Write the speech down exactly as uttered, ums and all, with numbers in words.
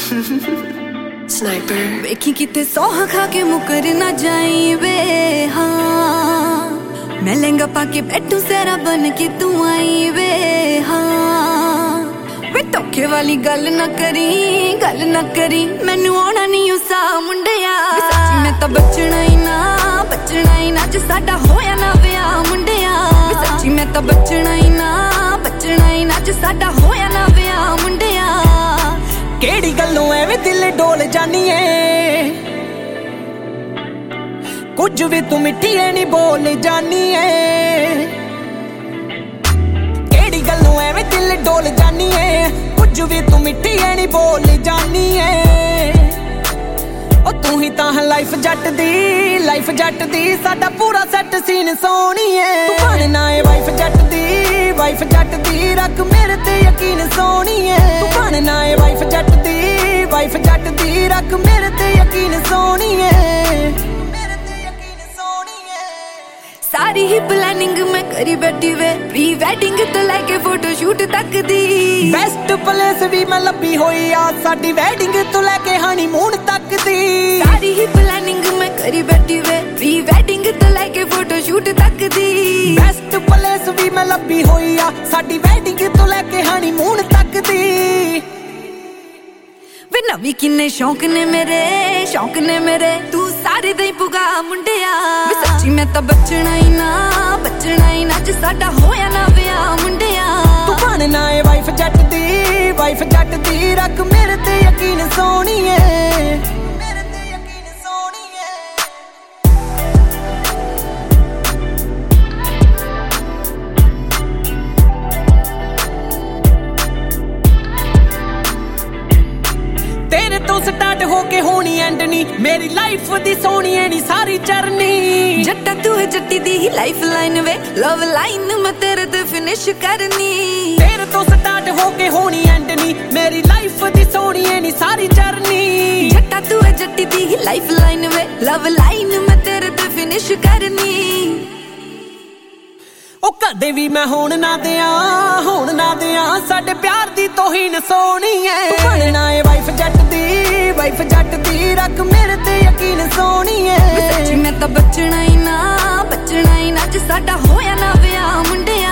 Sniper ਵੇਖੀ ਕਿਤੇ ਸੌਹਾਂ ਖਾ ਕੇ ਮੁਕਰ ਨਾ ਜਾਈ ਵੇ ਹਾਂ ਮੈਂ ਲਹਿੰਗਾ ਪਾ ਕੇ ਬੈਠੂ ਸੇਰਾ ਬਨ ਕੇ ਤੂੰ ਆਈ ਵੇ ਹਾਂ ਵੇ ਧੋਖੇ ਵਾਲੀ ਗੱਲ ਨਾ ਕਰੀ ਗੱਲ ਨਾ ਕਰੀ ਮੈਨੂੰ ਆਉਣਾ ਨਹੀਂ ਉਸਾ ਮੁੰਡਿਆ ਸੱਚੀ ਮੈਂ ਤਾਂ ਬਚਣਾ ਹੀ ਨਾ ਬਚਣਾ ਹੀ ਨਾ ਜੇ ਸਾਡਾ ਹੋਇਆ ਨਾ ਵਿਆਹ ਮੁੰਡਿਆ ਸੱਚੀ ਮੈਂ ਤਾਂ ਬਚਣਾ ਹੀ ਨਾ ਬਚਣਾ ਹੀ ਨਾ ਜੇ ਸਾਡਾ ਹੋਇਆ ਨਾ ਵਿਆਹ ਮੁੰਡਿਆ ਕਿਹੜੀ ਗੱਲੋਂ ਐਵੇਂ ਦਿਲ ਡੋਲ ਜਾਨੀ ਏ ਕੁਝ ਵੀ ਤੂੰ ਮਿੱਠੀ ਐ ਨਹੀਂ ਬੋਲ ਜਾਨੀ ਏ ਕਿਹੜੀ ਗੱਲੋਂ ਐਵੇਂ ਦਿਲ ਡੋਲ ਜਾਨੀ ਏ ਕੁਝ ਵੀ ਤੂੰ ਮਿੱਠੀ ਐ ਨਹੀਂ ਬੋਲ ਜਾਨੀ ਏ ਉਹ ਤੂੰ ਹੀ ਤਾਂ ਲਾਈਫ ਜੱਟ ਦੀ ਲਾਈਫ ਜੱਟ ਦੀ ਸਾਡਾ ਪੂਰਾ ਸੈੱਟ ਸੀਨ ਸੋਹਣੀ ਏ ਤੂੰ ਬਣਨਾ ਏ ਵਾਈਫ ਜੱਟ ਦੀ ਵਾਈਫ ਜੱਟ ਦੀ ਰੱਖ ਮੇਰੇ ਤੇ ਯਕੀਨ ਸੋਹਣੀ ਏ ਤੂੰ ਬਣਨਾ ਏ ਵਾਈਫ ਜੱਟ ਦੀ ਵਾਈਫ ਜੱਟ ਦੀ ਰੱਖ ਮੇਰੇ ਤੇ ਯਕੀਨ ਸੋਹਣੀ ਏ ਮੇਰੇ ਤੇ ਯਕੀਨ ਸੋਹਣੀ ਏ ਸਾਰੀ ਹੀ ਪਲੈਨਿੰਗ ਮੈਂ ਕਰੀ ਬੈਠੀ ਵੇ ਪ੍ਰੀ ਵੈਡਿੰਗ ਤੋਂ ਲੈ ਕੇ ਫੋਟੋ ਸ਼ੂਟ ਤੱਕ ਦੀ ਬੈਸਟ ਪਲੇਸ ਵੀ ਮੈਂ ਲੱਭੀ ਹੋਈ ਆ ਸਾਡੀ ਵੈਡਿੰਗ ਤੋਂ ਲੈ ਕੇ ਹਨੀਮੂਨ ਤੱਕ ਦੀ ਸਾਰੀ ਹੀ ਪਲੈਨਿੰਗ ਮੈਂ ਕਰੀ ਬੈਠੀ ਵੇ ਪ੍ਰੀ ਵੈਡਿੰਗ ਤੋਂ ਲੈ ਕੇ ਫੋਟੋ ਸ਼ੂਟ ਤੱਕ ਦੀ ਬੈਸਟ ਪਲੇਸ ਵੀ ਮੈਂ ਲੱਭੀ ਹੋਈ ਆ ਸਾਡੀ ਵੈਡਿੰਗ ਤੋਂ ਲੈ ਕੇ ਹਨੀਮੂਨ ਤੱਕ ਦੀ ਵੇ ਨਵੀਂ ਕਿੰਨੇ ਸ਼ੌਂਕ ਨੇ ਮੇਰੇ ਸ਼ੌਂਕ ਨੇ ਮੇਰੇ ਤੂੰ ਸਾਰੇ ਦੇ ਪੁਗਾ ਮੁੰਡਿਆ ਵੇ ਸੱਚੀ ਮੈਂ ਤਾਂ ਬਚਣਾ ਹੀ ਨਾ ਬਚਣਾ ਹੀ ਨਾ ਜੇ ਸਾਡਾ ਹੋਇਆ ਨਾ ਵਿਆਹ ਮੁੰਡਿਆ ਤੂੰ ਬਣਨਾ ਏ ਵਾਈਫ ਜੱਟ ਦੀ ਵਾਈਫ ਜੱਟ ਦੀ ਰੱਖ ਮੇਰੇ ਤੇ ਯਕੀਨ ਸੋਹਣੀ ਏ ਮੇਰੇ ਤੇ ਯਕੀਨ ਸੋਹਣੀ ਏ ਤੇਰੇ ਤੋਂ ਸਟਾਰਟ ਹੋ ਕੇ ਹੋਣੀ ਐਂਡ ਨੀ ਮੇਰੀ ਲਾਈਫ ਦੀ ਸੋਹਣੀ ਐ ਨੀ ਸਾਰੀ ਜਰਨੀ ਜੱਟਾ ਤੂੰ ਹੈ ਜੱਟੀ ਦੀ ਹੀ ਲਾਈਫ ਲਾਈਨ ਵੇ ਲਵ ਲਾਈਨ ਮੈਂ ਤੇਰੇ ਤੇ ਫਿਨਿਸ਼ ਕਰਨੀ ਤੇਰੇ ਤੋਂ ਸਟਾਰਟ ਹੋ ਕੇ ਹੋਣੀ ਐਂਡ ਨੀ ਮੇਰੀ ਲਾਈਫ ਦੀ ਸੋਹਣੀ ਐ ਨੀ ਸਾਰੀ ਜਰਨੀ ਜੱਟਾ ਤੂੰ ਹੈ ਜੱਟੀ ਦੀ ਹੀ ਲਾਈਫ ਲਾਈਨ ਵੇ ਲਵ ਲਾਈਨ ਮੈਂ ਤੇਰੇ ਤੇ ਫਿਨਿਸ਼ ਕਰਨੀ ਉਹ ਕਦੇ ਵੀ ਮੈਂ ਹੋਣ ਨਾ ਦਿਆਂ ਹੋਣ ਨਾ ਦਿਆਂ ਸਾਡੇ ਪਿਆਰ ਦੀ ਤੋਹੀਨ ਸੋਹਣੀ ਏ ਤੂੰ ਬਣਨਾ ਏ ਵਾਈਫ ਜੱਟ ਦੀ ਵਾਈਫ ਜੱਟ ਦੀ ਰੱਖ ਮੇਰੇ ਤੇ ਯਕੀਨ ਸੋਹਣੀ ਏ ਸੱਚੀ ਮੈਂ ਤਾਂ ਬਚਣਾ ਹੀ ਨਾ ਬਚਣਾ ਹੀ ਨਾ ਜੇ ਸਾਡਾ ਹੋਇਆ ਨਾ ਵਿਆਹ ਮੁੰਡਿਆ